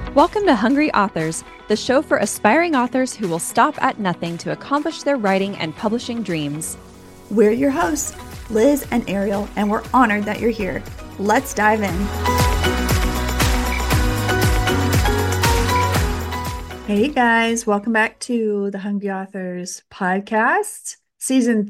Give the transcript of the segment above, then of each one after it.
Welcome to Hungry Authors, the show for aspiring authors who will stop at nothing to accomplish their writing and publishing dreams. We're your hosts, Liz and Ariel, and we're honored that you're here. Let's dive in. Hey guys, welcome back to the Hungry Authors podcast, season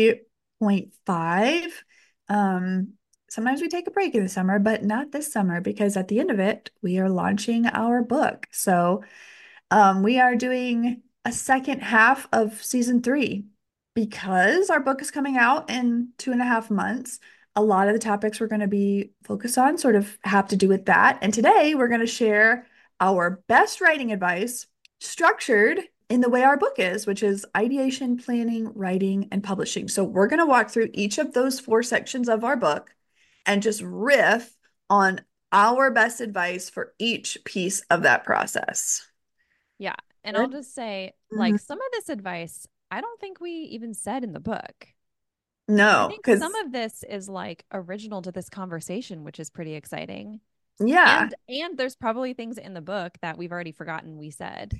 3.5. Sometimes we take a break in the summer, but not this summer because at the end of it, we are launching our book. So we are doing a second half of season 3 because our book is coming out in 2.5 months. A lot of the topics we're going to be focused on sort of have to do with that. And today we're going to share our best writing advice structured in the way our book is, which is ideation, planning, writing, and publishing. So we're going to walk through each of those 4 sections of our book and just riff on our best advice for each piece of that process. Yeah. And Good? I'll just say, some of this advice, I don't think we even said in the book. I No, think some because of this is original to this conversation, which is pretty exciting. yeah, And there's probably things in the book that we've already forgotten we said.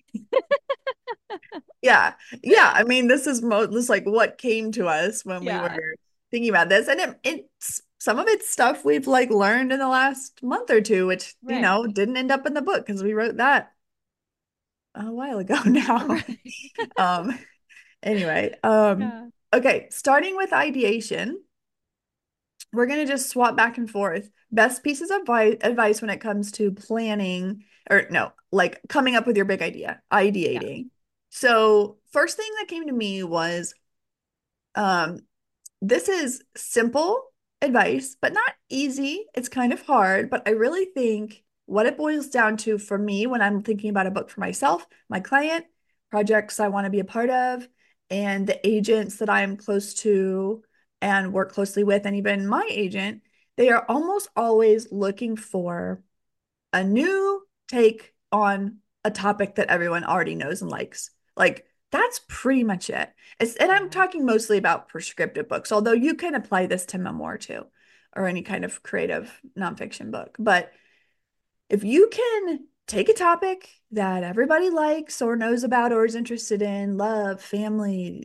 yeah, yeah. I mean, this is this like what came to us when we Yeah. were thinking about this, and it's some of it's stuff we've learned in the last month or two, which Right. didn't end up in the book because we wrote that a while ago now. Right. Um, anyway, Yeah. okay, starting with ideation. We're going to just swap back and forth. Best pieces of advice when it comes to planning, or no, coming up with your big idea, Yeah. ideating. So, first thing that came to me was um, this is simple advice, but not easy. It's kind of hard, but I really think what it boils down to for me when I'm thinking about a book for myself, my client, projects I want to be a part of, and the agents that I'm close to and work closely with, and even my agent, they are almost always looking for a new take on a topic that everyone already knows and likes. That's pretty much it. And I'm Yeah. talking mostly about prescriptive books, although you can apply this to memoir too, or any kind of creative nonfiction book. But if you can take a topic that everybody likes or knows about or is interested in, love, family,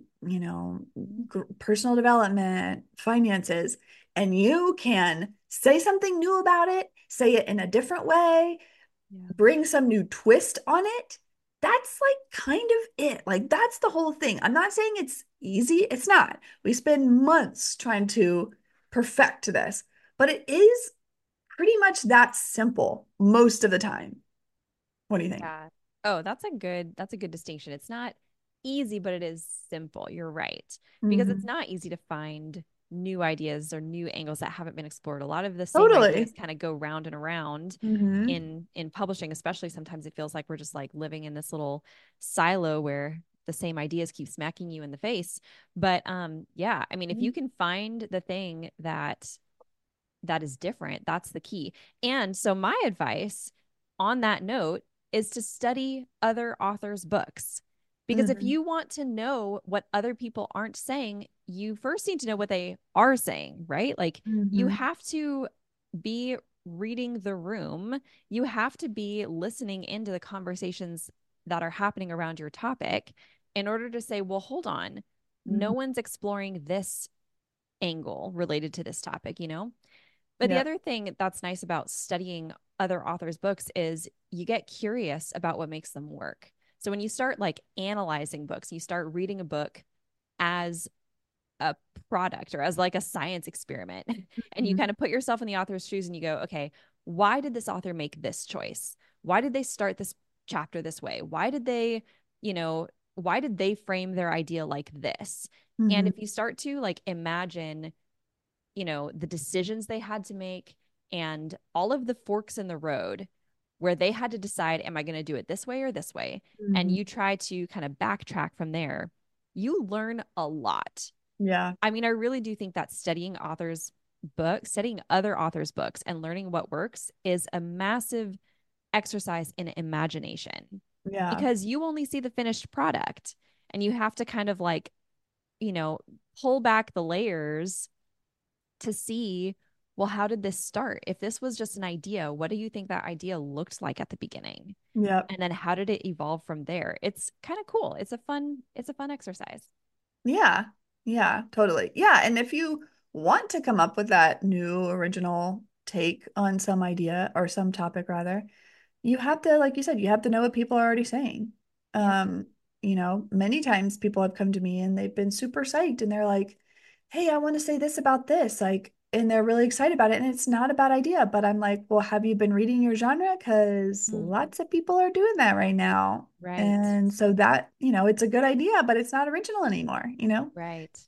personal development, finances, and you can say something new about it, say it in a different way, Yeah. bring some new twist on it, that's kind of it. That's the whole thing. I'm not saying it's easy. It's not. We spend months trying to perfect this, but it is pretty much that simple most of the time. What do you think? Yeah. Oh, that's a good distinction. It's not easy, but it is simple. You're right. Because it's Mhm. not easy to find new ideas or new angles that haven't been explored. A lot of the same ideas Totally. kind of go round and around Hmm. in publishing, especially sometimes it feels like we're just living in this little silo where the same ideas keep smacking you in the face. But yeah, I mean, if you can find the thing that is different, that's the key. And so my advice on that note is to study other authors' books. Because if Hmm. you want to know what other people aren't saying, you first need to know what they are saying, right? You Hmm. have to be reading the room. You have to be listening into the conversations that are happening around your topic in order to say, well, hold on, no Hmm. one's exploring this angle related to this topic, you know? But the Yeah. other thing that's nice about studying other authors' books is you get curious about what makes them work. So when you start analyzing books, you start reading a book as a product or as a science experiment, and you Mhm. kind of put yourself in the author's shoes and you go, okay, why did this author make this choice? Why did they start this chapter this way? You know, why did they frame their idea like this? And Mhm. if you start to imagine the decisions they had to make and all of the forks in the road where they had to decide, am I going to do it this way or this way? And Mhm. you try to kind of backtrack from there, you learn a lot. Yeah. I mean, I really do think that studying other authors' books and learning what works is a massive exercise in imagination Yeah. because you only see the finished product and you have to kind of you know, pull back the layers to see well, how did this start? If this was just an idea, what do you think that idea looked like at the beginning? Yep. And then how did it evolve from there? It's kind of cool. It's a fun exercise. Yeah. Yeah, totally. Yeah. And if you want to come up with that new original take on some idea or some topic rather, you have to, like you said, you have to know what people are already saying. Yep. Um, many times people have come to me and they've been super psyched and they're like, "Hey, I want to say this about this." Like, and they're really excited about it. And it's not a bad idea, but I'm like, well, have you been reading your genre? Because Mhm. lots of people are doing that right now. Right. And so that, it's a good idea, but it's not original anymore? Right.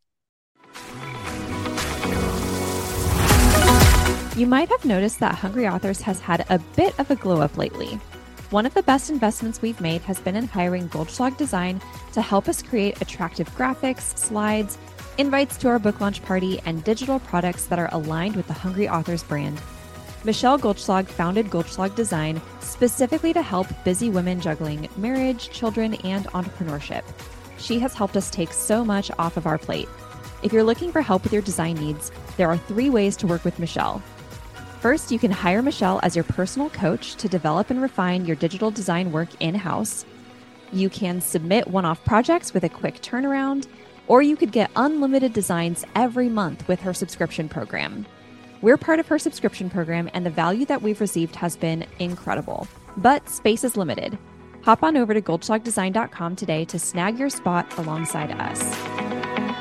You might have noticed that Hungry Authors has had a bit of a glow up lately. One of the best investments we've made has been in hiring Goldschlag Design to help us create attractive graphics, slides, invites to our book launch party, and digital products that are aligned with the Hungry Authors brand. Michelle Goldschlag founded Goldschlag Design specifically to help busy women juggling marriage, children, and entrepreneurship. She has helped us take so much off of our plate. If you're looking for help with your design needs, there are 3 ways to work with Michelle. First, you can hire Michelle as your personal coach to develop and refine your digital design work in-house. You can submit one-off projects with a quick turnaround, or you could get unlimited designs every month with her subscription program. We're part of her subscription program, and the value that we've received has been incredible. But space is limited. Hop on over to goldschlagdesign.com today to snag your spot alongside us.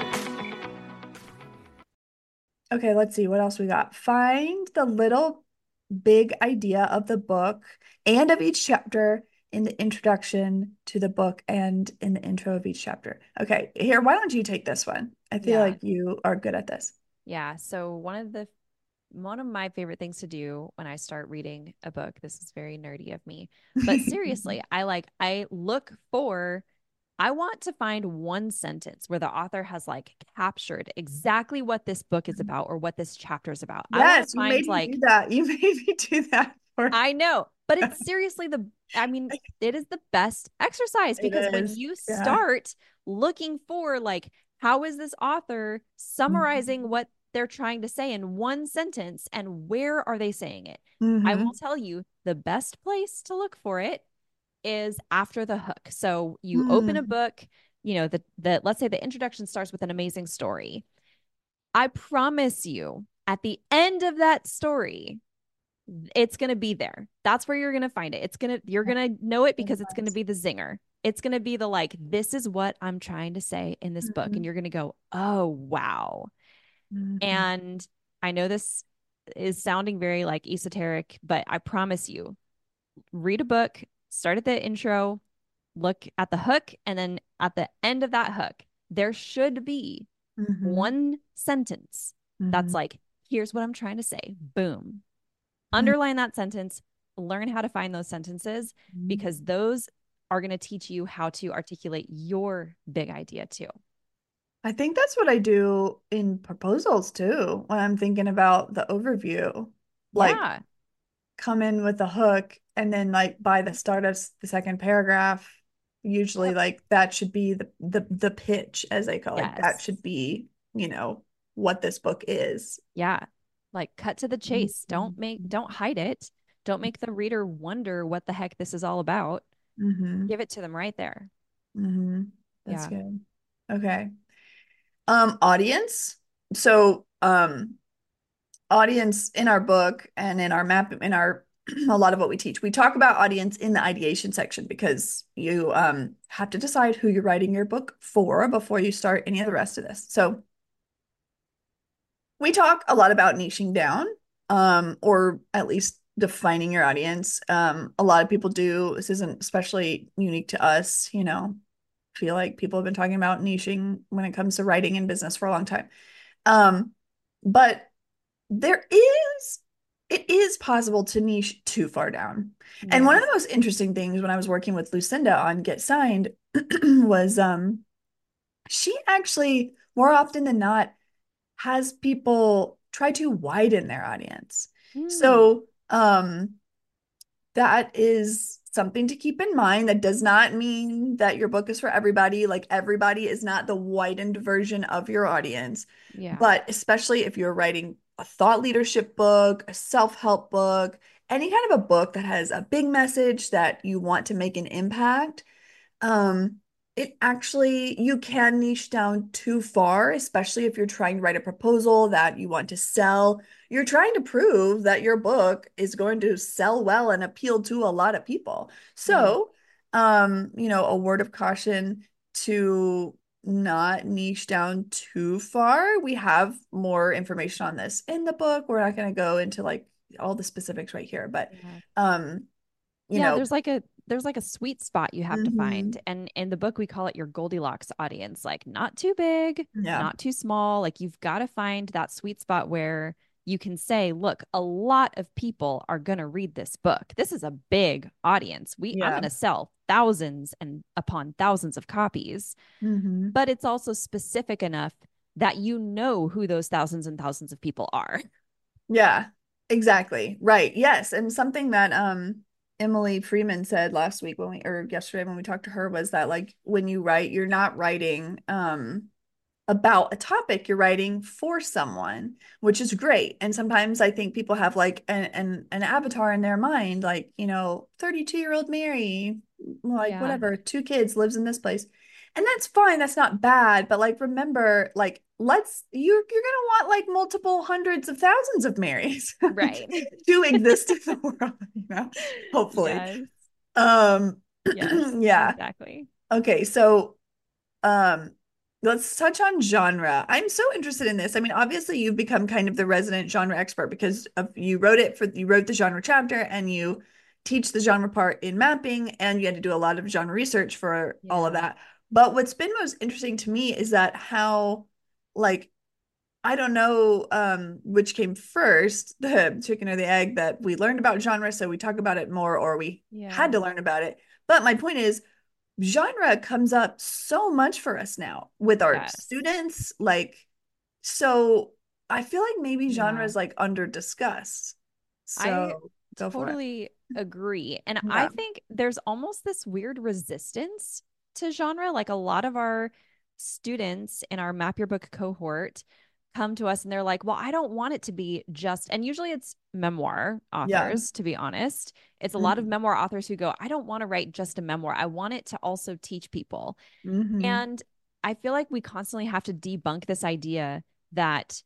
Okay, let's see what else we got. Find the little big idea of the book and of each chapter in the introduction to the book and in the intro of each chapter. Okay, here, why don't you take this one? I feel Yeah. like you are good at this. Yeah. So one of my favorite things to do when I start reading a book, this is very nerdy of me, but seriously, I look for I want to find one sentence where the author has like captured exactly what this book is about or what this chapter is about. I want to Yes, you find made me do like that. You made me do that for I know, but it's seriously I mean, it is the best exercise it because when is. you Yeah. start looking for like, how is this author summarizing what they're trying to say in one sentence and where are they saying it? I will Mm-hmm. tell you the best place to look for it is after the hook. So you open a Mm-hmm. book, the let's say the introduction starts with an amazing story. I promise you, at the end of that story, it's going to be there. That's where you're going to find it. You're going to know it because it's going to be the zinger. It's going to be the like, this is what I'm trying to say in this book. Mm-hmm. And you're going to go, oh, wow. Mm-hmm. And I know this is sounding very like esoteric, but I promise you, read a book, start at the intro, look at the hook, and then at the end of that hook, there should be Mm-hmm. one sentence that's Mm-hmm. like, here's what I'm trying to say. Boom. Mm-hmm. Underline that sentence, learn how to find those sentences because those are going to teach you how to articulate your big idea too. I think that's what I do in proposals too, when I'm thinking about the overview. Like, Yeah. come in with a hook, and then like by the start of the second paragraph, usually Yep. like that should be the pitch, as they call it. Like that Yes. should be, what this book is. Yeah. Like cut to the chase. Mm-hmm. Don't hide it. Don't make the reader wonder what the heck this is all about. Mm-hmm. Give it to them right there. Mm-hmm. That's Yeah. good. Okay. Audience. So, audience in our book and in our map in our a lot of what we teach, we talk about audience in the ideation section because you have to decide who you're writing your book for before you start any of the rest of this. So we talk a lot about niching down, or at least defining your audience. A lot of people do. This isn't especially unique to us, feel like people have been talking about niching when it comes to writing and business for a long time. But there is it is possible to niche too far down. And one of the Yes. most interesting things when I was working with Lucinda on Get Signed was she actually more often than not has people try to widen their audience. Mm. So that is something to keep in mind. That does not mean that your book is for everybody. Like everybody is not the widened version of your audience. Yeah. But especially if you're writing a thought leadership book, a self-help book, any kind of a book that has a big message that you want to make an impact, um, it actually, you can niche down too far, especially if you're trying to write a proposal that you want to sell. You're trying to prove that your book is going to sell well and appeal to a lot of people. Mhm. So, a word of caution to not niche down too far. We have more information on this in the book. We're not going to go into like all the specifics right here, but Yeah. um, you Yeah, know, there's like a sweet spot you have to find. mhm, And in the book we call it your Goldilocks audience, like not too big, yeah. not too small. Like you've got to find that sweet spot where you can say, look, a lot of people are going to read this book. This is a big audience. I'm Yeah. going to sell thousands and upon thousands of copies, Hmm. but it's also specific enough that you know who those thousands and thousands of people are. Yeah, exactly. Right. Yes. And something that Emily Freeman said last week when we or yesterday when we talked to her was that like when you write, you're not writing about a topic, you're writing for someone, which is great. And sometimes I think people have like an avatar in their mind, like, 32-year-old Mary, like Yeah. whatever, two kids, lives in this place. And that's fine, that's not bad. But like remember, like you're gonna want like multiple hundreds of thousands of Marys Right. to exist in the world, hopefully. Yes. Um Yes. yeah. Exactly. Okay, so um, let's touch on genre. I'm so interested in this. I mean, obviously you've become kind of the resident genre expert because you wrote the genre chapter and you teach the genre part in mapping and you had to do a lot of genre research for all of Yeah. that. But what's been most interesting to me is that how like I don't know which came first, the chicken or the egg that we learned about genre, so we talk about it more or we had Yeah. to learn about it. But my point is genre comes up so much for us now with our Yes. students. So I feel like maybe genre Yeah. is like under discussed. I So go for it. totally agree. And I Yeah. think there's almost this weird resistance to genre. Like a lot of our students in our Map Your Book cohort come to us and they're like, well, I don't want it to be just, and usually it's memoir Yeah. authors, to be honest. It's a lot of Hmm. memoir authors who go, I don't want to write just a memoir. I want it to also teach people. Hmm. And I feel like we constantly have to debunk this idea that,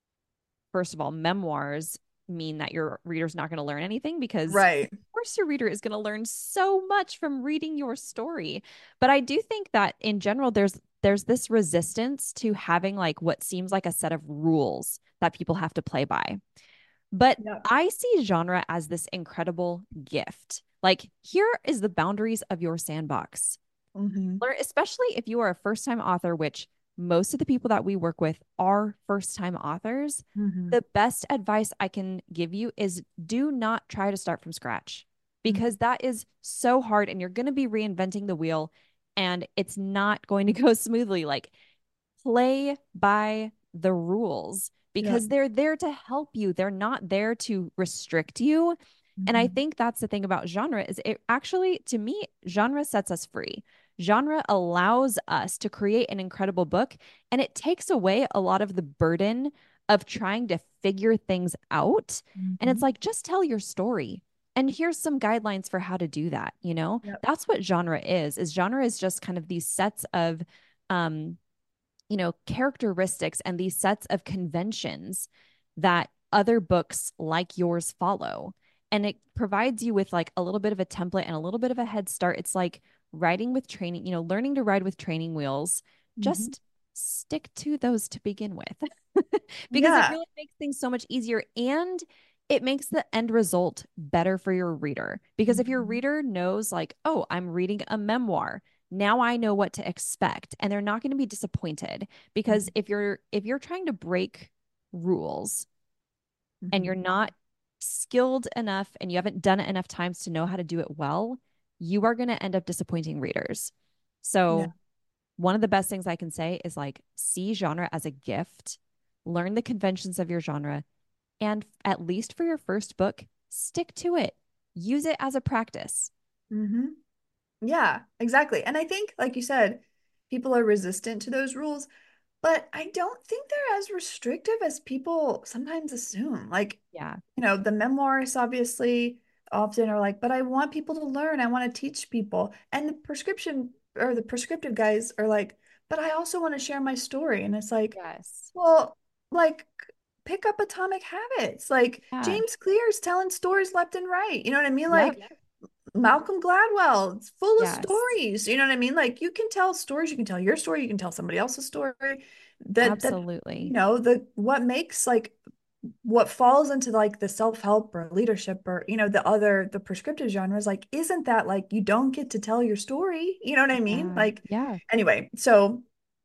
first of all, memoirs mean that your reader's not going to learn anything because Right. of course your reader is going to learn so much from reading your story. But I do think that in general there's this resistance to having like what seems like a set of rules that people have to play by. But Yeah. I see genre as this incredible gift. Like here is the boundaries of your sandbox. Hmm. Learn, especially if you are a first time author, which most of the people that we work with are first time authors. Hmm. The best advice I can give you is do not try to start from scratch because that is so hard and you're going to be reinventing the wheel and it's not going to go smoothly. Like play by the rules Yeah. because they're there to help you. They're not there to restrict you. And I Hmm. think that's the thing about genre is it actually to me genre sets us free. Genre allows us to create an incredible book and it takes away a lot of the burden of trying to figure things out. And it's Hmm. like just tell your story. And here's some guidelines for how to do that, you know? Yep. That's what genre is genre is just kind of these sets of um characteristics and these sets of conventions that other books like yours follow. And it provides you with like a little bit of a template and a little bit of a head start. It's like riding with training, learning to ride with training wheels. Hmm. Just stick to those to begin with because it Yeah. really makes things so much easier and it makes the end result better for your reader. Because if your Hmm. reader knows, like, oh, I'm reading a memoir, now I know what to expect and they're not going to be disappointed because if you're trying to break rules and Hmm. you're not skilled enough and you haven't done it enough times to know how to do it well, you are going to end up disappointing readers. Yeah. So, one of the best things I can say is like see genre as a gift, learn the conventions of your genre, and at least for your first book, stick to it. Use it as a practice. Hmm. Yeah, exactly. And I think, like you said, people are resistant to those rules. but I don't think they're as restrictive as people sometimes assume. Like, Yeah. the memoirists obviously often are like, but I want people to learn. I want to teach people. And the prescription or the prescriptive guys are like, but I also want to share my story. And it's like, Yes. well, like, pick up Atomic Habits. Like, Yeah. James Clear's telling stories left and right. You know what I mean? Yep. Like, Malcolm Gladwell, it's full of Yes. stories. You know what I mean? Like, you can tell stories, you can tell your story, you can tell somebody else's story. That Absolutely. the what makes like what falls into like the self-help or leadership or the prescriptive genres, like isn't that like you don't get to tell your story? You know what I mean? Yeah. Like Yeah. anyway, so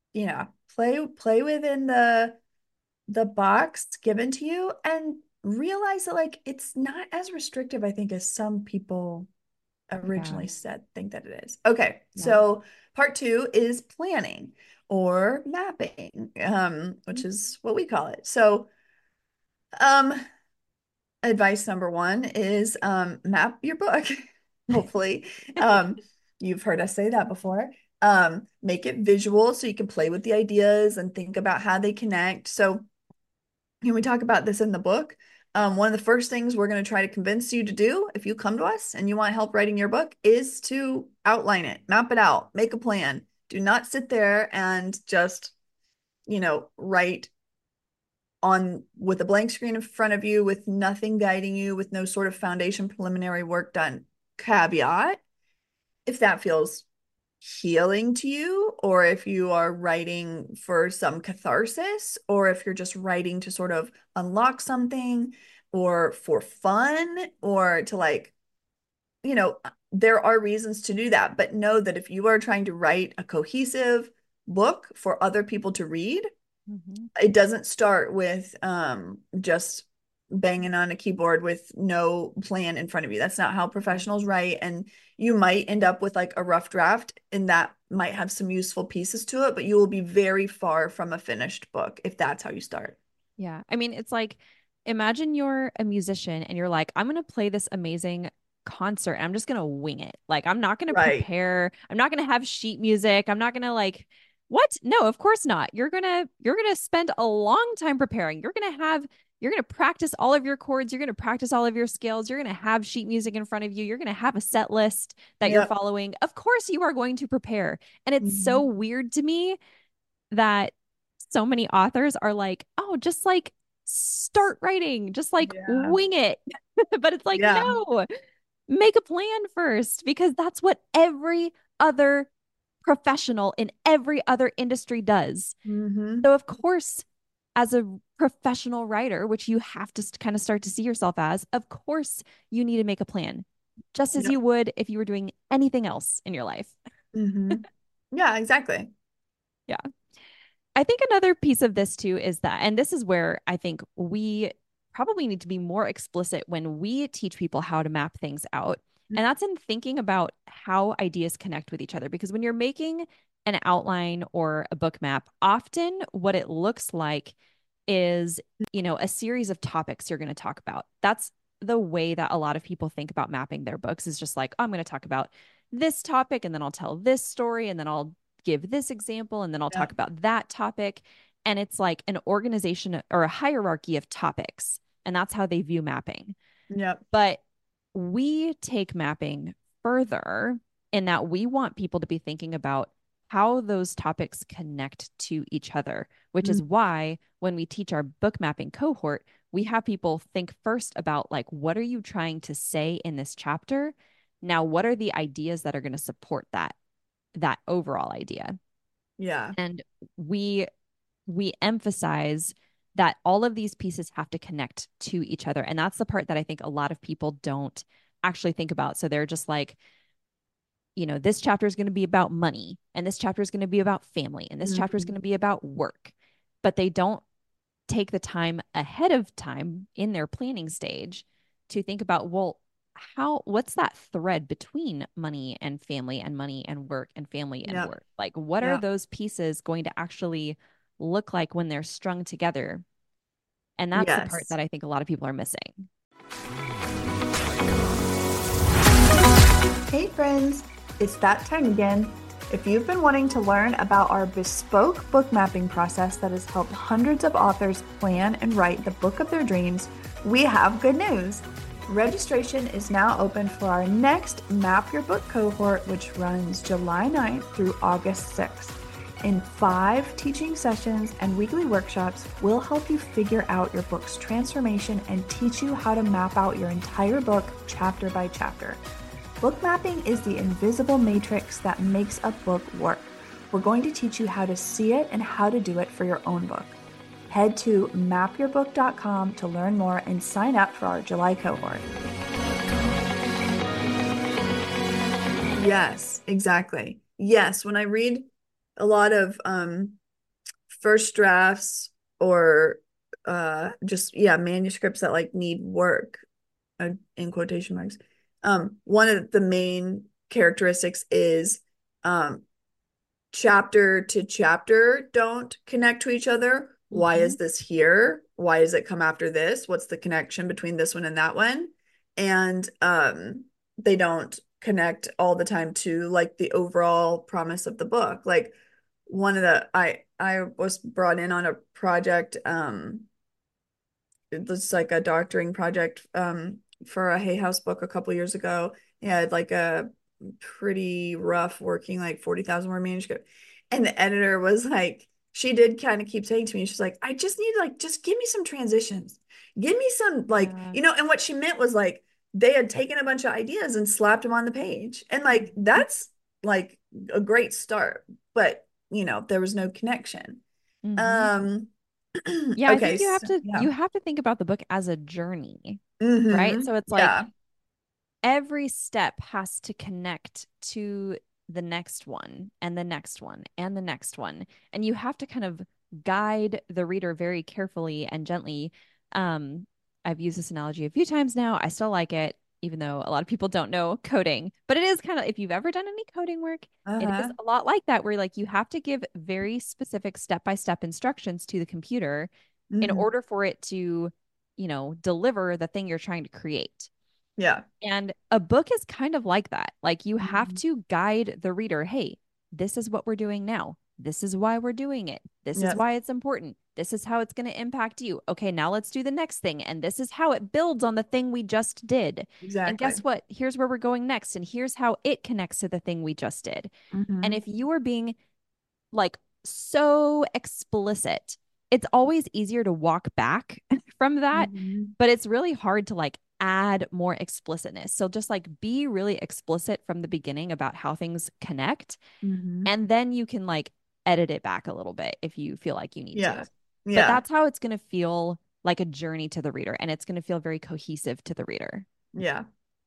play within the box given to you and realize that like it's not as restrictive, I think, as some people Yeah. originally said think that it is. Okay, Yeah. so part two is planning or mapping, which is what we call it. So um advice number one is map your book. Hopefully. Um, you've heard us say that before. Make it visual so you can play with the ideas and think about how they connect. So when we talk about this in the book, one of the first things we're going to try to convince you to do if you come to us and you want help writing your book is to outline it, map it out, make a plan. Do not sit there and just, write on with a blank screen in front of you with nothing guiding you, with no sort of foundation preliminary work done. Caveat, if that feels healing to you, or if you are writing for some catharsis, or if you're just writing to sort of unlock something or for fun, or to like, there are reasons to do that. But know that if you are trying to write a cohesive book for other people to read, Hmm. it doesn't start with just banging on a keyboard with no plan in front of you. That's not how Yeah. professionals write. And you might end up with like a rough draft, and that might have some useful pieces to it, but you will be very far from a finished book if that's how you start. Yeah. I mean, it's like imagine you're a musician and you're like, I'm going to play this amazing concert and I'm just going to wing it. Like, I'm not going to Right. prepare. I'm not going to have sheet music. I'm not going to like, what? No, of course not. You're going to spend a long time preparing. You're going to practice all of your chords. You're going to practice all of your scales. You're going to have sheet music in front of you. You're going to have a set list that you're Yep. following. Of course, you are going to prepare. And it's so Mhm. weird to me that so many authors are like, oh, just like start writing, just like Yeah. wing it. But it's like, Yeah. no, make a plan first because that's what every other professional in every other industry does. Hmm. So, of course, as a professional writer, which you have to kind of start to see yourself as, of course, you need to make a plan, just as Yep. you would if you were doing anything else in your life. Hmm. Yeah, exactly. Yeah. I think another piece of this too is that, and this is where I think we probably need to be more explicit when we teach people how to map things out. And that's in thinking about how ideas connect with each other. Because when you're making an outline or a book map, often what it looks like is, a series of topics you're going to talk about. That's the way that a lot of people think about mapping their books is just like, oh, I'm going to talk about this topic and then I'll tell this story and then I'll give this example and then I'll talk Yep. about that topic. And it's like an organization or a hierarchy of topics. And that's how they view mapping. Yep. But we take mapping further in that we want people to be thinking about how those topics connect to each other, which is Mm. why when we teach our book mapping cohort, we have people think first about like, what are you trying to say in this chapter? Now, what are the ideas that are going to support that overall idea? Yeah. And we we emphasize that all of these pieces have to connect to each other. And that's the part that I think a lot of people don't actually think about. So they're just like, this chapter is going to be about money, and this chapter is going to be about family, and this chapter is Mhm. going to be about work. But they don't take the time ahead of time in their planning stage to think about, well, what's that thread between money and family and money and work and family and Yep. work? Like, what are Yep. those pieces going to actually look like when they're strung together? And that's the part Yes. that I think a lot of people are missing. Hey friends, it's that time again. If you've been wanting to learn about our bespoke book mapping process that has helped hundreds of authors plan and write the book of their dreams, we have good news. Registration is now open for our next Map Your Book cohort, which runs July 9th through August 6th. In 5 teaching sessions and weekly workshops, we'll help you figure out your book's transformation and teach you how to map out your entire book chapter by chapter. Book mapping is the invisible matrix that makes a book work. We're going to teach you how to see it and how to do it for your own book. Head to mapyourbook.com to learn more and sign up for our July cohort. Yes, exactly. Yes, when I read a lot of first drafts or just manuscripts that like need work, in quotation marks, one of the main characteristics is chapter to chapter don't connect to each other. Why is this here? Why does it come after this? What's the connection between this one and that one? And they don't connect all the time to like the overall promise of the book. Like one of the I was brought in on a project, it was like a doctoring project for a Hay House book a couple years ago. Yeah, had like a pretty rough working like 40,000 word manuscript. And the editor was like, she did kind of keep saying to me, she's like, I just need like, just give me some transitions. Give me some like, and what she meant was like, they had taken a bunch of ideas and slapped them on the page. And like, that's like a great start, but there was no connection. Um, Yeah, I okay. think So, you have to think about the book as a journey, right? Mm-hmm. So it's like Yeah. every step has to connect to the next one and the next one and the next one. And you have to kind of guide the reader very carefully and gently. Um, I've used this analogy a few times now. I still like it, even though a lot of people don't know coding. But it is kind of, if you've ever done any coding work, it is Uh-huh. a lot like that, where like you have to give very specific step-by-step instructions to the computer in Mm-hmm. order for it to, deliver the thing you're trying to create. Yeah. And a book is kind of like that. Like you have Mm-hmm. to guide the reader. Hey, this is what we're doing now. This is why we're doing it. This is Yep. why it's important. This is how it's going to impact you. Okay, now let's do the next thing. And this is how it builds on the thing we just did. And guess Exactly. what? Here's where we're going next. And here's how it connects to the thing we just did. And Mm-hmm. if you are being like so explicit, it's always easier to walk back from that, Mm-hmm. but it's really hard to like add more explicitness. So just like be really explicit from the beginning about how things connect, Mm-hmm. and then you can like edit it back a little bit if you feel like you need to. Yeah. But Yeah. that's how it's going to feel like a journey to the reader, and it's going to feel very cohesive to the reader. Yeah.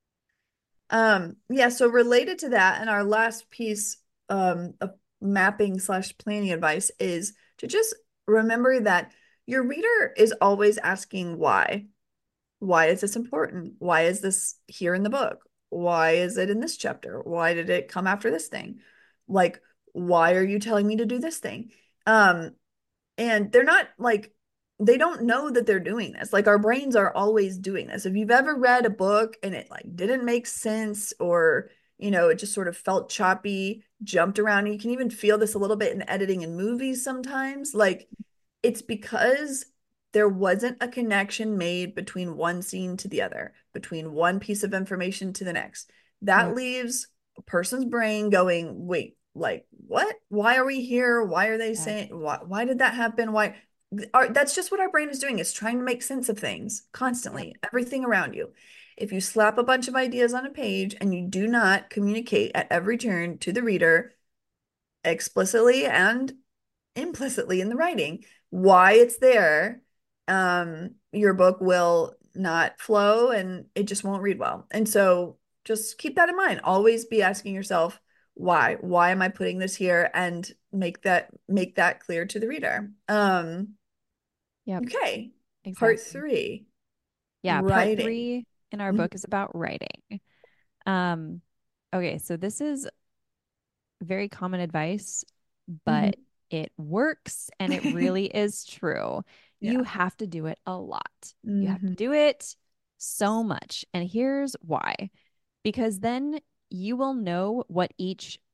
Yeah, so related to that, and our last piece of mapping slash planning advice is to just remember that your reader is always asking why. Why is this important? Why is this here in the book? Why is it in this chapter? Why did it come after this thing? Like, why are you telling me to do this thing? Um, and they're not like, they don't know that they're doing this. Like our brains are always doing this. If you've ever read a book and it like didn't make sense, or it just sort of felt choppy, jumped around, you can even feel this a little bit in editing in movies sometimes. Like it's because there wasn't a connection made between one scene to the other, between one piece of information to the next. That Yep. leaves a person's brain going, wait, like what? Why are we here? Why are they Yes. saying why did that happen? That's just what our brain is doing. It's trying to make sense of things Yep. constantly, everything around you. If you slap a bunch of ideas on a page and you do not communicate at every turn to the reader explicitly and implicitly in the writing why it's there, your book will not flow and it just won't read well. And so just keep that in mind. Always be asking yourself, why? Why am I putting this here? And make that clear to the reader. Yep. Okay. Part Exactly. 3, Yeah. Part writing. 3 in our Mhm. book is about writing. Um, okay, so this is very common advice, but Mhm. it works and it really is true. You Yeah. have to do it a lot. You have to Hmm. do it so much. And here's why. Because then you will know what each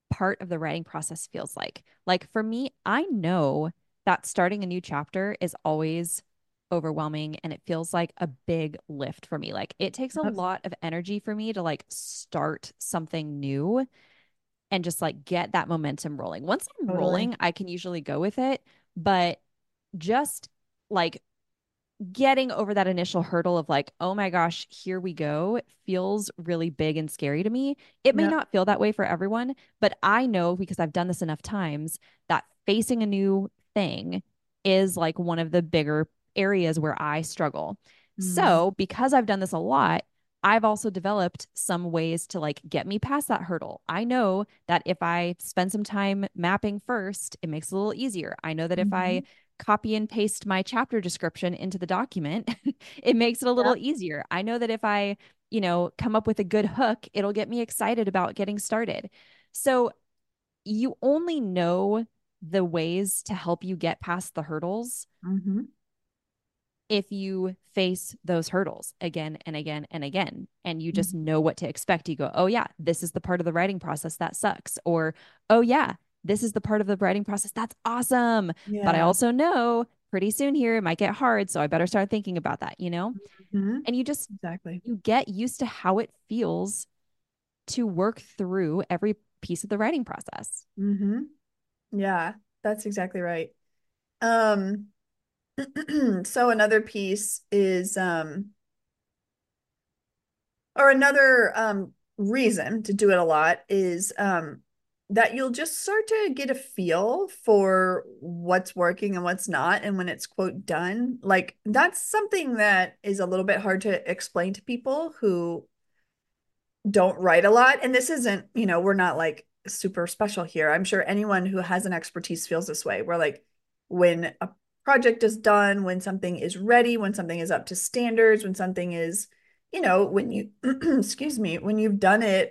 part of the writing process feels like. Like for me, I know that starting a new chapter is always overwhelming and it feels like a big lift for me. Like it takes a Yep. lot of energy for me to like start something new and just like get that momentum rolling. Once I'm Totally. rolling, I can usually go with it, but just like getting over that initial hurdle of like, oh my gosh, here we go, it feels really big and scary to me. It may Yep. not feel that way for everyone, but I know because I've done this enough times that facing a new thing is like one of the bigger areas where I struggle. Mm. So, because I've done this a lot, I've also developed some ways to like get me past that hurdle. I know that if I spend some time mapping first, it makes it a little easier. I know that if I Hmm. copy and paste my chapter description into the document, it makes it a little Yep. easier. I know that if I, come up with a good hook, it'll get me excited about getting started. So you only know the ways to help you get past the hurdles Hmm. if you face those hurdles again and again and again, and you just Hmm. know what to expect. You go, oh, yeah, this is the part of the writing process that sucks. Or, oh, yeah, this is the part of the writing process that's awesome. But I Yeah. also know pretty soon here it might get hard. So I better start thinking about that? Hmm. And you just, Exactly. you get used to how it feels to work through every piece of the writing process. Hmm. Yeah, that's exactly right. Um, so another piece is or another reason to do it a lot is that you'll just start to get a feel for what's working and what's not. And when it's quote done, like that's something that is a little bit hard to explain to people who don't write a lot. And this isn't, we're not like super special here. I'm sure anyone who has an expertise feels this way. We're like, when a project is done, when something is ready, when something is up to standards, when something is, when you, excuse me, when you've done it,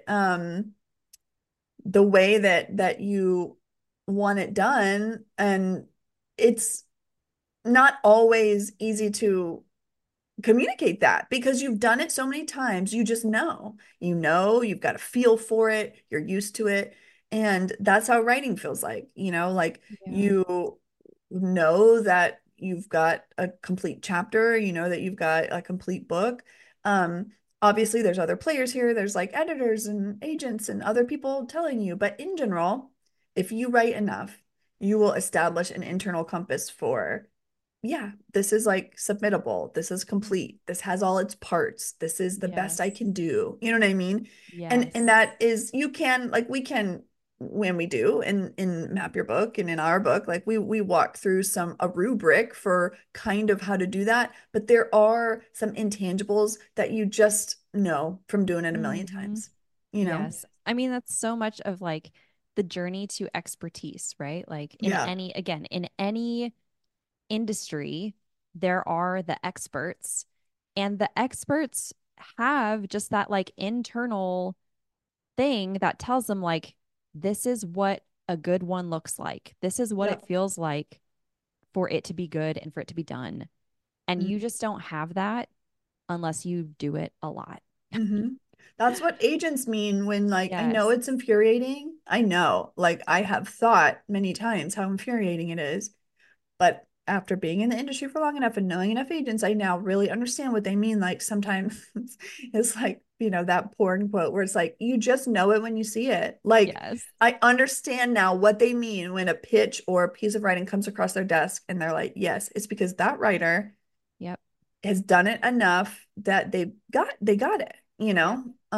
the way that you want it done, and it's not always easy to communicate that because you've done it so many times. You just know, you've got a feel for it, you're used to it. And that's how writing feels like Yeah. you know that you've got a complete chapter, you know that you've got a complete book. Um, Obviously, there's other players here, there's like editors and agents and other people telling you, but in general, if you write enough, you will establish an internal compass for yeah, this is like submittable. This is complete. This has all its parts. This is the best I Yes. can do. You know what I mean? And Yes. that is you can like we can when we do in Map Your Book and in our book, like we walk through a rubric for kind of how to do that, but there are some intangibles that you just know from doing it a million Hmm. times, you know? Yes. I mean, that's so much of like the journey to expertise, right? Like Yeah. in any industry, there are the experts, and the experts have just that like internal thing that tells them, like, this is what a good one looks like. This is what it Yep. feels like for it to be good and for it to be done. And you just don't have that unless you do it a lot. Mm-hmm. That's what agents mean when, like, I know Yes. it's infuriating. I know, like, I have thought many times how infuriating it is. But after being in the industry for long enough and knowing enough agents, I now really understand what they mean. Like, sometimes it's like, that porn quote where it's like, you just know it when you see it. Like, Yes. I understand now what they mean when a pitch or a piece of writing comes across their desk and they're like, yes, it's because that writer Yep. has done it enough that they got it, Yep.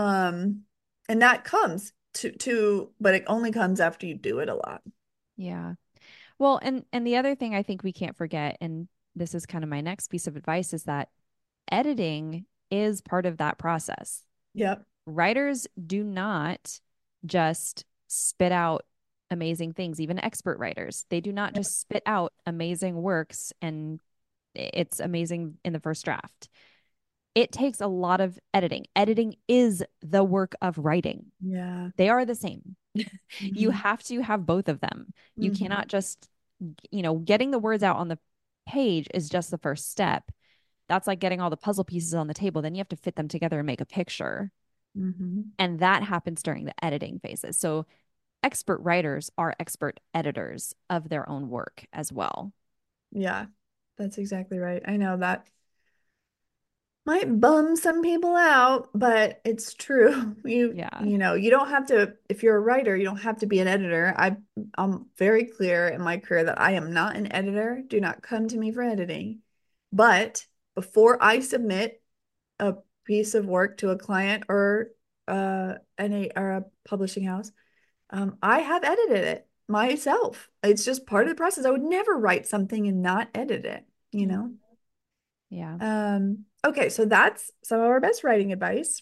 and that comes to but it only comes after you do it a lot. Yeah. Well, and the other thing I think we can't forget, and this is kind of my next piece of advice, is that editing is part of that process. Yep. Writers do not just spit out amazing things, even expert writers. They do not Yep. just spit out amazing works and it's amazing in the first draft. It takes a lot of editing. Editing is the work of writing. Yeah. They are the same. You Hmm. have to have both of them. You Hmm. cannot just, getting the words out on the page is just the first step. That's like getting all the puzzle pieces on the table. Then you have to fit them together and make a picture. Hmm. And that happens during the editing phases. So expert writers are expert editors of their own work as well. Yeah, that's exactly right. I know that might bum some people out, but it's true. Yeah. You know, you don't have to, if you're a writer, you don't have to be an editor. I'm very clear in my career that I am not an editor. Do not come to me for editing. But before I submit a piece of work to a client or or a publishing house, I have edited it myself. It's just part of the process. I would never write something and not edit it, you Mm. know? Yeah. Okay, so that's some of our best writing advice.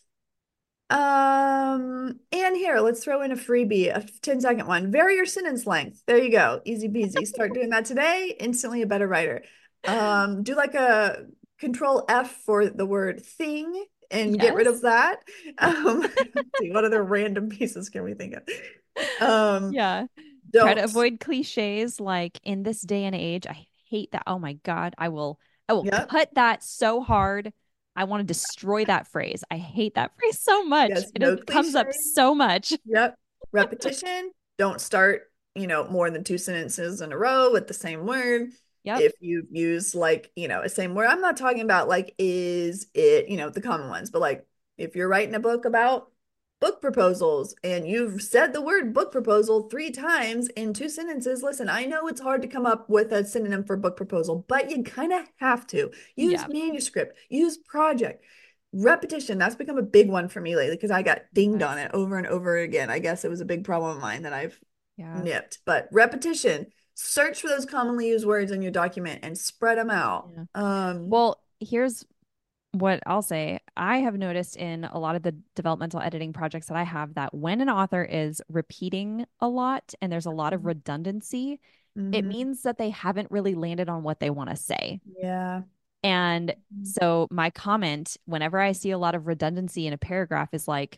And here, let's throw in a freebie, a 10-second one. Vary your sentence length. There you go. Easy peasy. Start doing that today, instantly a better writer. Do like a control F for the word thing and get rid of Yes. that. Let's see, what other random pieces can we think of? Um, Yeah. Try to don't. avoid cliches like in this day and age. I hate that. Oh my God. I will Yep. cut that so hard. I want to destroy that phrase. I hate that phrase so much. Yes, no It comes cliche. up so much. Yep. Repetition. Don't start, more than two sentences in a row with the same word. Yep. If you use like, a same word, I'm not talking about like is it, the common ones, but like if you're writing a book about book proposals and you've said the word book proposal 3 times in 2 sentences, listen, I know it's hard to come up with a synonym for book proposal, but you kind of have to use Yeah. manuscript, use project. Repetition, that's become a big one for me lately because I got dinged on Yes. it over and over again. I guess it was a big problem of mine that I've Yeah. nipped. But repetition, search for those commonly used words in your document and spread them out. Yeah. Well, here's what I'll say. I have noticed in a lot of the developmental editing projects that I have that when an author is repeating a lot and there's a lot of redundancy, it Mhm. means that they haven't really landed on what they want to say. Yeah. And so my comment whenever I see a lot of redundancy in a paragraph is like,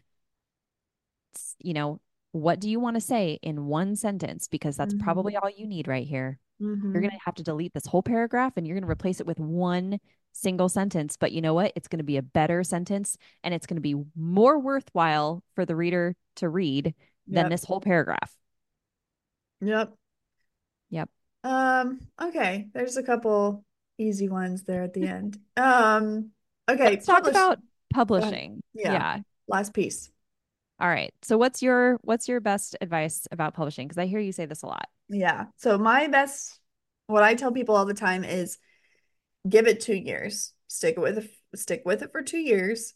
you know, what do you want to say in one sentence? Because that's Mhm. probably all you need right here. You're going to Mhm. have to delete this whole paragraph and you're going to replace it with one single sentence. But you know what? It's going to be a better sentence and it's going to be more worthwhile for the reader to read than Yep. this whole paragraph. Yep. Yep. Okay, there's a couple easy ones there at the end. Okay, Let's talk publish. about Go ahead. publishing. Yeah. Yeah. Last piece. All right. So what's your best advice about publishing? Because I hear you say this a lot. Yeah. So my best, what I tell people all the time is give it 2 years. Stick with it for 2 years.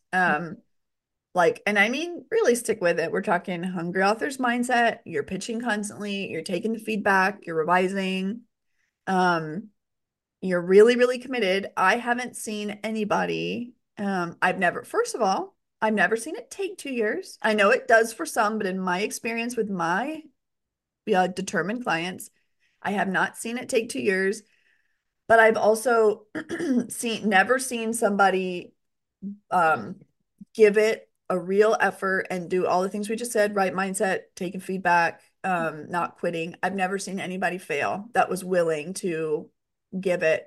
Like, and I mean, really stick with it. We're talking hungry author's mindset. You're pitching constantly. You're taking the feedback. You're revising. Um, you're really, really committed. I haven't seen anybody. First of all, I've never seen it take 2 years. I know it does for some, but in my experience with my determined clients, I have not seen it take 2 years. But I've also never seen somebody um, give it a real effort and do all the things we just said, right mindset, taking feedback, not quitting. I've never seen anybody fail that was willing to give it,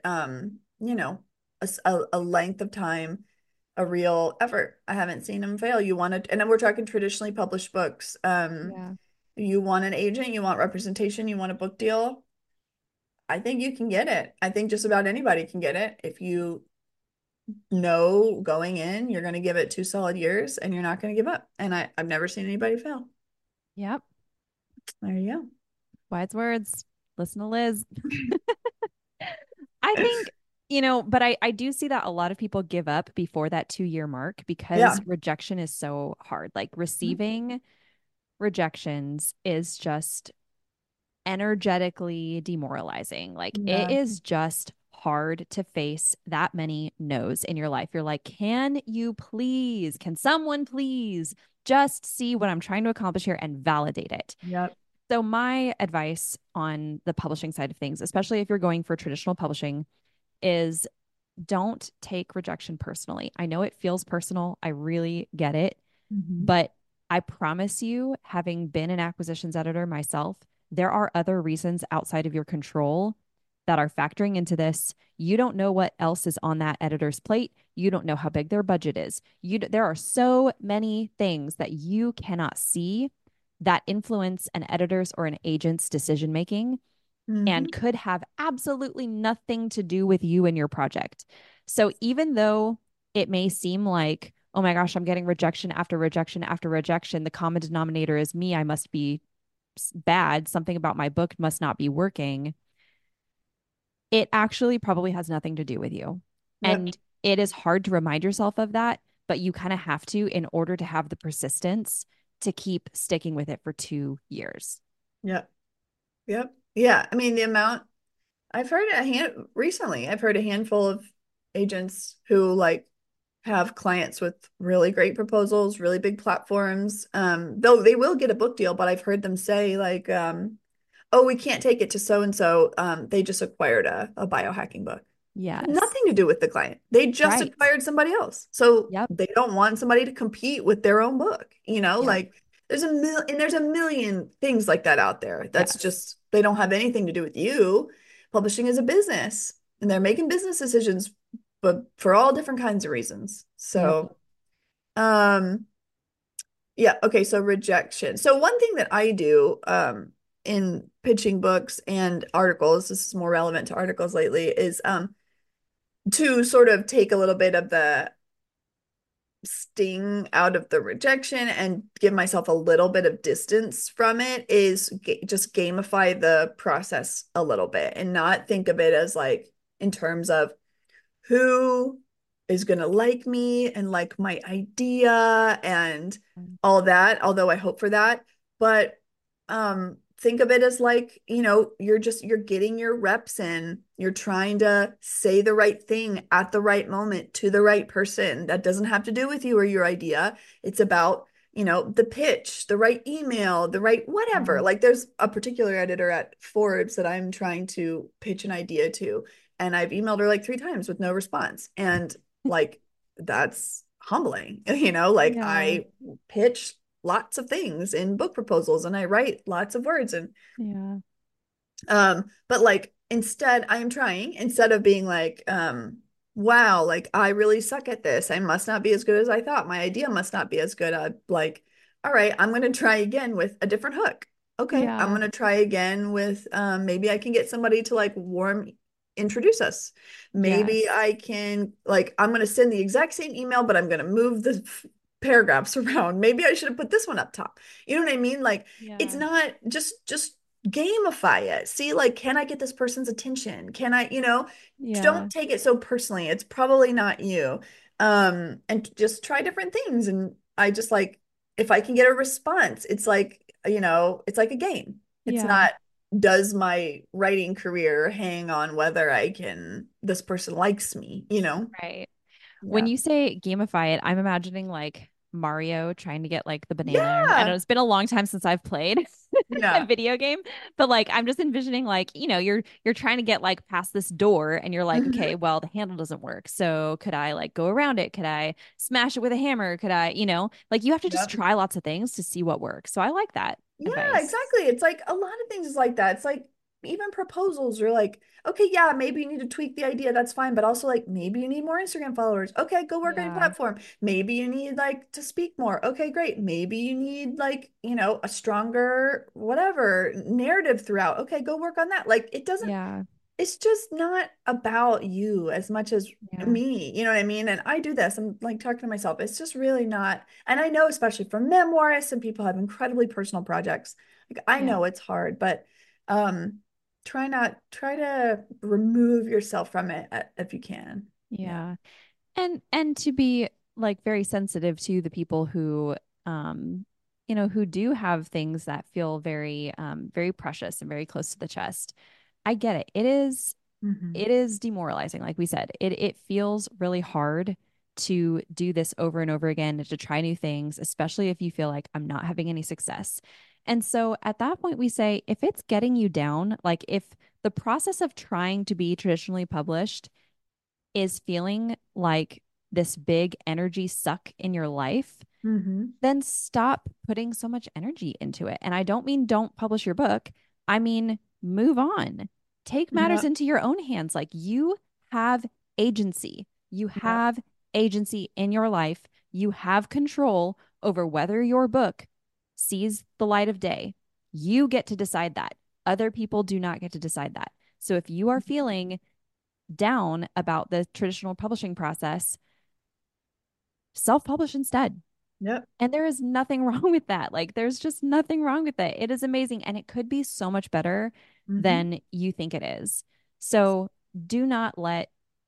a length of time, a real effort. I haven't seen them fail. You want to, and then we're talking traditionally published books. Yeah. You want an agent, you want representation, you want a book deal. I think you can get it. I think just about anybody can get it if you know going in, you're going to give it 2 solid years and you're not going to give up. And I've never seen anybody fail. Yep. There you Wise words. Listen to Liz. go. I think, but I do see that a lot of people give up before that 2 year mark Yeah. because rejection is so hard. Like receiving rejections is just energetically demoralizing. Like it Yeah. is just hard to face that many no's in your life. You're like, can someone please just see what I'm trying to accomplish here and validate it? Yep. So, my advice on the publishing side of things, especially if you're going for traditional publishing, is don't take rejection personally. I know it feels personal. I really get it. Mhm. But I promise you, having been an acquisitions editor myself, there are other reasons outside of your control that are factoring into this. You don't know what else is on that editor's plate. You don't know how big their budget is. There are so many things that you cannot see that influence an editor's or an agent's decision making and Hmm. could have absolutely nothing to do with you and your project. So even though it may seem like, oh my gosh, I'm getting rejection after rejection after rejection, the common denominator is me, I must be bad, something about my book must not be working. It actually probably has nothing to do with you. Yep. And it is hard to remind yourself of that, but you kind of have to in order to have the persistence to keep sticking with it for 2 years. Yep. Yep. Yeah. I mean, the amount I've heard a handful of agents who like have clients with really great proposals, really big platforms. Though they will get a book deal, but I've heard them say like, oh, we can't take it to so and so. They just acquired a biohacking book. Had Yes. nothing to do with the client. They just Right. acquired somebody else. So Yep. they don't want somebody to compete with their own book. Yep. Like there's a million things like that out there. That's Yes. just they don't have anything to do with you. Publishing is a business and they're making business decisions, but for all different kinds of reasons. Yep. So, um, yeah, okay, so rejection. So one thing that I do in pitching books and articles, this is more relevant to articles lately, is to sort of take a little bit of the sting out of the rejection and give myself a little bit of distance from it is just gamify the process a little bit and not think of it as like in terms of who is going to like me and like my idea and all that, although I hope for that. But think of it as like, you're getting your reps in. You're trying to say the right thing at the right moment to the right person. That doesn't have to do with you or your idea. It's about the pitch, the right email, the right whatever. Yeah. Like there's a particular editor at Forbes that I'm trying to pitch an idea to, and I've emailed her like 3 times with no response. And like that's humbling. Like Yeah. I pitch lots of things in book proposals and I write lots of words and Yeah. but like instead I am trying instead of being like wow, like I really suck at this. I must not be as good as I thought. My idea must not be as good. Like, all right, I'm going to try again with a different hook. Okay, I'm Yeah. going to try again with maybe I can get somebody to like warm introduce us. Maybe Yes. I can like I'm going to send the exact same email, but I'm going to move the paragraphs around. Maybe I should have put this one up top. You know what I mean? Like it's Yeah. not just gamify it. See, like, can I get this person's attention? Can I, Yeah. don't take it so personally. It's probably not you. And just try different things. And I just like, if I can get a response, it's like, it's like a game. It's Yeah. not, does my writing career hang on whether this person likes me, Right. When Yeah. you say gamify it, I'm imagining like Mario trying to get like the banana. I don't know, Yeah. it's been a long time since I've played a Yeah. video game, but like I'm just envisioning like, you're trying to get like past this door and you're like, Hmm. okay, well, the handle doesn't work. So could I like go around it? Could I smash it with a hammer? Could I, like you have to just Yep. try lots of things to see what works. So I like that Yeah, advice. exactly. It's like a lot of things is like that. It's like even proposals are like, okay, yeah, maybe you need to tweak the idea, that's fine. But also like maybe you need more Instagram followers. Okay, go work on your Yeah. platform. Maybe you need like to speak more. Okay, great. Maybe you need like, a stronger whatever narrative throughout. Okay, go work on that. Like Yeah. it's just not about you as much as Yeah. me. You know what I mean? And I do this. I'm like talking to myself. It's just really not. And I know, especially for memoirists and people have incredibly personal projects. Like I Yeah. know it's hard, but um, try to remove yourself from it if you can. Yeah. Yeah. And to be like very sensitive to the people who um who do have things that feel very precious and very close to the chest. I get it. Hmm. It is demoralizing, like we said. It feels really hard to do this over and over again and to try new things, especially if you feel like I'm not having any success. And so at that point we say if it's getting you down, like if the process of trying to be traditionally published is feeling like this big energy suck in your life, Hmm. then stop putting so much energy into it. And I don't mean don't publish your book. I mean, move on. Take matters Yeah. into your own hands. Like you have agency. You Yeah. have agency in your life. You have control over whether your book sees the light of day. You get to decide that. Other people do not get to decide that. So if you are feeling down about the traditional publishing process, self-publish instead. Yep. And there is nothing wrong with that. Like, there's just nothing wrong with it. It is amazing. And it could be so much better Hmm. than you think it is. So do not let,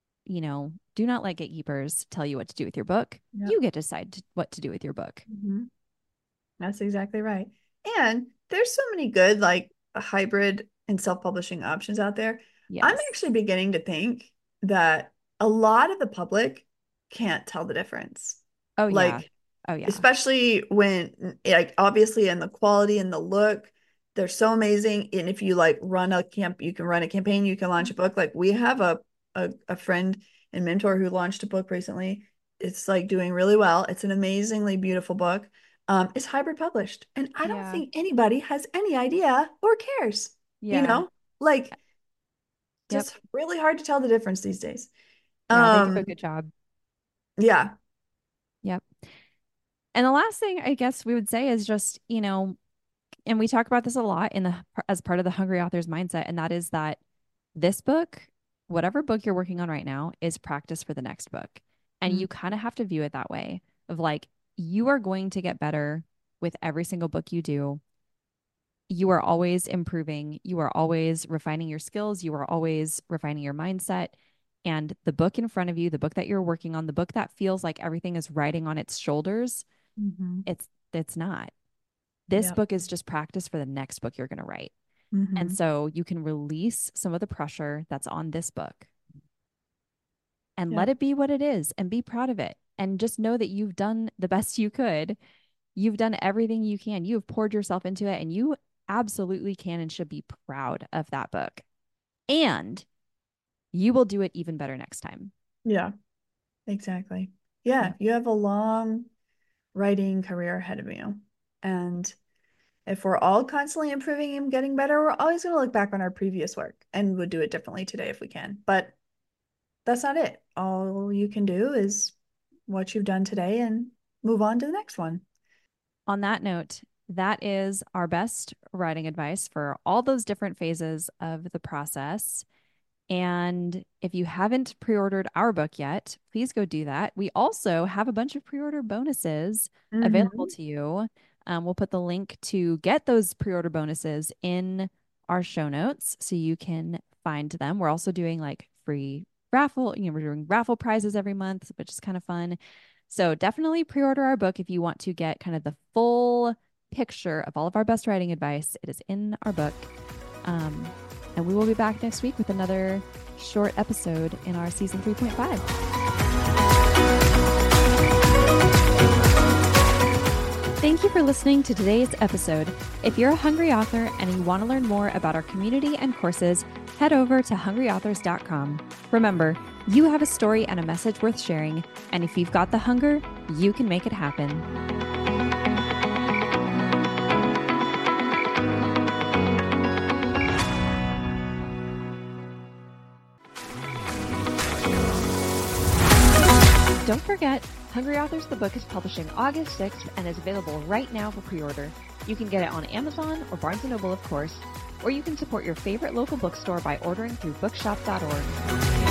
do not let gatekeepers tell you what to do with your book. Yep. You get to decide what to do with your book. Hmm. That's exactly right. And there's so many good like hybrid and self-publishing options out there. I'm Yes. actually beginning to think that a lot of the public can't tell the difference. Oh, yeah. Like, Oh, yeah. especially when like obviously in the quality and the look, they're so amazing. And if you like run a camp, you can run a campaign, you can launch a book. Like we have a friend and mentor who launched a book recently. It's like doing really well. It's an amazingly beautiful book. It's hybrid published. And I don't Yeah. think anybody has any idea or cares, you Yeah. know? Like Yep. just really hard to tell the difference these days. Yeah. They do a Um, good job. yeah. Yep. And the last thing I guess we would say is just, and we talk about this a lot as part of the hungry author's mindset, and that is that this book, whatever book you're working on right now, is practice for the next book. And Mm, you kind of have to view it that way of like, you are going to get better with every single book you do. You are always improving. You are always refining your skills. You are always refining your mindset. And the book in front of you, the book that you're working on, the book that feels like everything is riding on its shoulders, mhm. it's not. This Yep. book is just practice for the next book you're going to write. And Hmm. so you can release some of the pressure that's on this book and let Yep. it be what it is and be proud of it. And just know that you've done the best you could. You've done everything you can. You have poured yourself into it, and you absolutely can and should be proud of that book. And you will do it even better next time. Yeah, exactly. Yeah, Yep. you have a long writing career ahead of you. And if we're all constantly improving and getting better, we're always going to look back on our previous work and would do it differently today if we can. But that's not it. All you can do is what you've done today and move on to the next one. On that note, that is our best writing advice for all those different phases of the process. And if you haven't pre ordered our book yet, please go do that. We also have a bunch of pre order bonuses available Hmm. to you. We'll put the link to get those pre order bonuses in our show notes so you can find them. We're also doing like free raffle, we're doing raffle prizes every month, which is kind of fun. So definitely pre order our book if you want to get kind of the full picture of all of our best writing advice. It is in our book. Um, and we will be back next week with another short episode in our season 3.5. Thank you for listening to today's episode. If you're a hungry author and you want to learn more about our community and courses, head over to hungryauthors.com. Remember, you have a story and a message worth sharing, and if you've got the hunger, you can make it happen. Don't forget, Hungry Authors the Book is publishing August 6th and is available right now for pre-order. You can get it on Amazon or Barnes & Noble, of course, or you can support your favorite local bookstore by ordering through bookshop.org.